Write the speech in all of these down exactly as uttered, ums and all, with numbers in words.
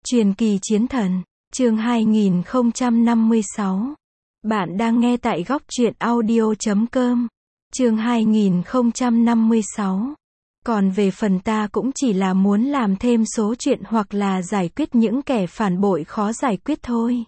Truyền kỳ chiến thần, chương hai nghìn không trăm năm mươi sáu. Bạn đang nghe tại góc truyện audio chấm com. Chương hai nghìn không trăm năm mươi sáu. Còn về phần ta cũng chỉ là muốn làm thêm số chuyện hoặc là giải quyết những kẻ phản bội khó giải quyết thôi.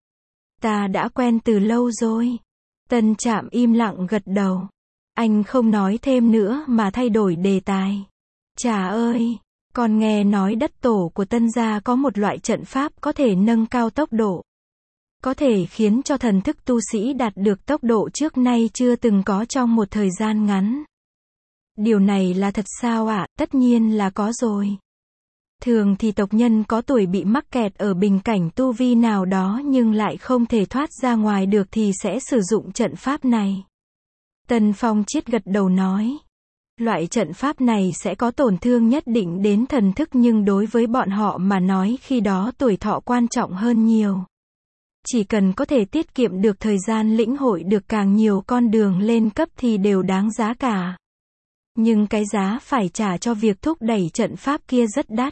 Ta đã quen từ lâu rồi. Tân Trạm im lặng gật đầu. Anh không nói thêm nữa mà thay đổi đề tài. Chà ơi! Còn nghe nói đất tổ của Tân gia có một loại trận pháp có thể nâng cao tốc độ. Có thể khiến cho thần thức tu sĩ đạt được tốc độ trước nay chưa từng có trong một thời gian ngắn. Điều này là thật sao ạ? À? Tất nhiên là có rồi. Thường thì tộc nhân có tuổi bị mắc kẹt ở bình cảnh tu vi nào đó nhưng lại không thể thoát ra ngoài được thì sẽ sử dụng trận pháp này. Tần Phong Chiết gật đầu nói. Loại trận pháp này sẽ có tổn thương nhất định đến thần thức nhưng đối với bọn họ mà nói khi đó tuổi thọ quan trọng hơn nhiều. Chỉ cần có thể tiết kiệm được thời gian lĩnh hội được càng nhiều con đường lên cấp thì đều đáng giá cả. Nhưng cái giá phải trả cho việc thúc đẩy trận pháp kia rất đắt.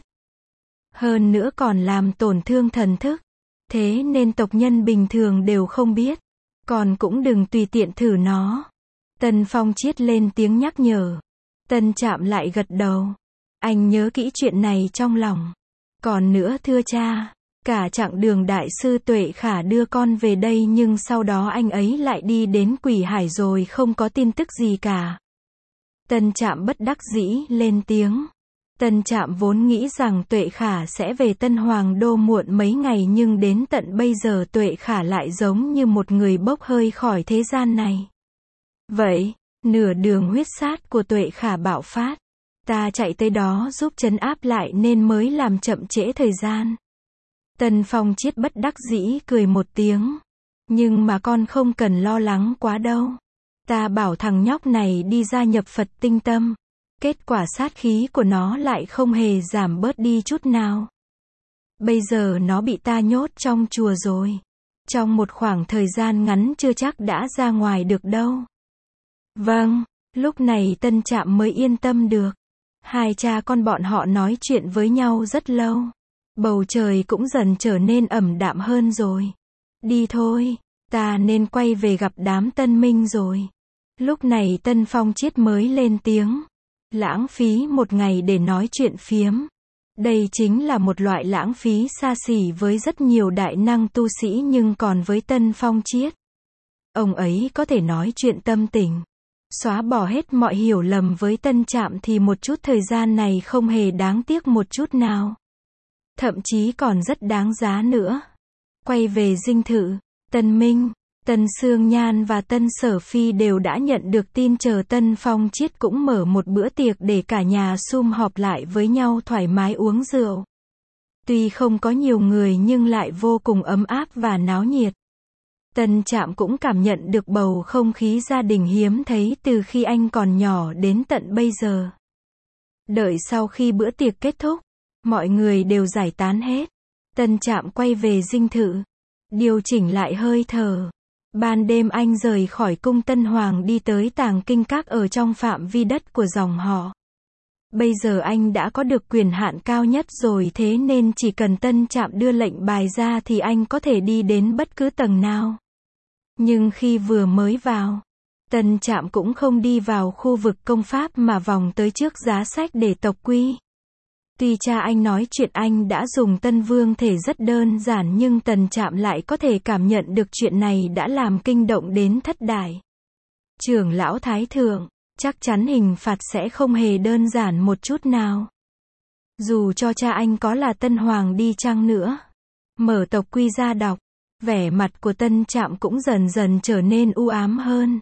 Hơn nữa còn làm tổn thương thần thức. Thế nên tộc nhân bình thường đều không biết. Còn cũng đừng tùy tiện thử nó. Tần Phong Chiết lên tiếng nhắc nhở. Tân Trạm lại gật đầu. Anh nhớ kỹ chuyện này trong lòng. Còn nữa thưa cha, cả chặng đường đại sư Tuệ Khả đưa con về đây nhưng sau đó anh ấy lại đi đến Quỷ Hải rồi không có tin tức gì cả. Tân Trạm bất đắc dĩ lên tiếng. Tân Trạm vốn nghĩ rằng Tuệ Khả sẽ về Tân Hoàng Đô muộn mấy ngày nhưng đến tận bây giờ Tuệ Khả lại giống như một người bốc hơi khỏi thế gian này. Vậy, nửa đường huyết sát của Tuệ Khả bạo phát. Ta chạy tới đó giúp trấn áp lại nên mới làm chậm trễ thời gian. Tần Phong Chiết bất đắc dĩ cười một tiếng. Nhưng mà con không cần lo lắng quá đâu. Ta bảo thằng nhóc này đi gia nhập Phật Tinh Tâm. Kết quả sát khí của nó lại không hề giảm bớt đi chút nào. Bây giờ nó bị ta nhốt trong chùa rồi. Trong một khoảng thời gian ngắn chưa chắc đã ra ngoài được đâu. Vâng, lúc này Tân Trạm mới yên tâm được. Hai cha con bọn họ nói chuyện với nhau rất lâu. Bầu trời cũng dần trở nên ẩm đạm hơn rồi. Đi thôi, ta nên quay về gặp đám Tân Minh rồi. Lúc này Tân Phong Chiết mới lên tiếng. Lãng phí một ngày để nói chuyện phiếm. Đây chính là một loại lãng phí xa xỉ với rất nhiều đại năng tu sĩ nhưng còn với Tân Phong Chiết. Ông ấy có thể nói chuyện tâm tình. Xóa bỏ hết mọi hiểu lầm với Tân Trạm thì một chút thời gian này không hề đáng tiếc một chút nào. Thậm chí còn rất đáng giá nữa. Quay về dinh thự, Tân Minh, Tân Sương Nhan và Tân Sở Phi đều đã nhận được tin chờ Tân Phong Chiết cũng mở một bữa tiệc để cả nhà sum họp lại với nhau thoải mái uống rượu. Tuy không có nhiều người nhưng lại vô cùng ấm áp và náo nhiệt. Tân Trạm cũng cảm nhận được bầu không khí gia đình hiếm thấy từ khi anh còn nhỏ đến tận bây giờ. Đợi sau khi bữa tiệc kết thúc, mọi người đều giải tán hết. Tân Trạm quay về dinh thự, điều chỉnh lại hơi thở. Ban đêm anh rời khỏi cung Tân Hoàng đi tới Tàng Kinh Các ở trong phạm vi đất của dòng họ. Bây giờ anh đã có được quyền hạn cao nhất rồi thế nên chỉ cần Tân Trạm đưa lệnh bài ra thì anh có thể đi đến bất cứ tầng nào. Nhưng khi vừa mới vào, Tân Trạm cũng không đi vào khu vực công pháp mà vòng tới trước giá sách để tộc quy. Tuy cha anh nói chuyện anh đã dùng Tân Vương thể rất đơn giản nhưng Tân Trạm lại có thể cảm nhận được chuyện này đã làm kinh động đến thất đại. Trưởng lão Thái Thượng, chắc chắn hình phạt sẽ không hề đơn giản một chút nào. Dù cho cha anh có là Tân Hoàng đi chăng nữa. Mở tộc quy ra đọc. Vẻ mặt của Tân Trạm cũng dần dần trở nên u ám hơn.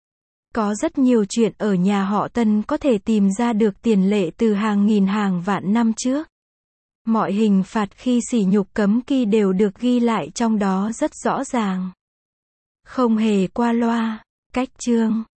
Có rất nhiều chuyện ở nhà họ Tân có thể tìm ra được tiền lệ từ hàng nghìn hàng vạn năm trước. Mọi hình phạt khi sỉ nhục cấm kỵ đều được ghi lại trong đó rất rõ ràng. Không hề qua loa. Cách chương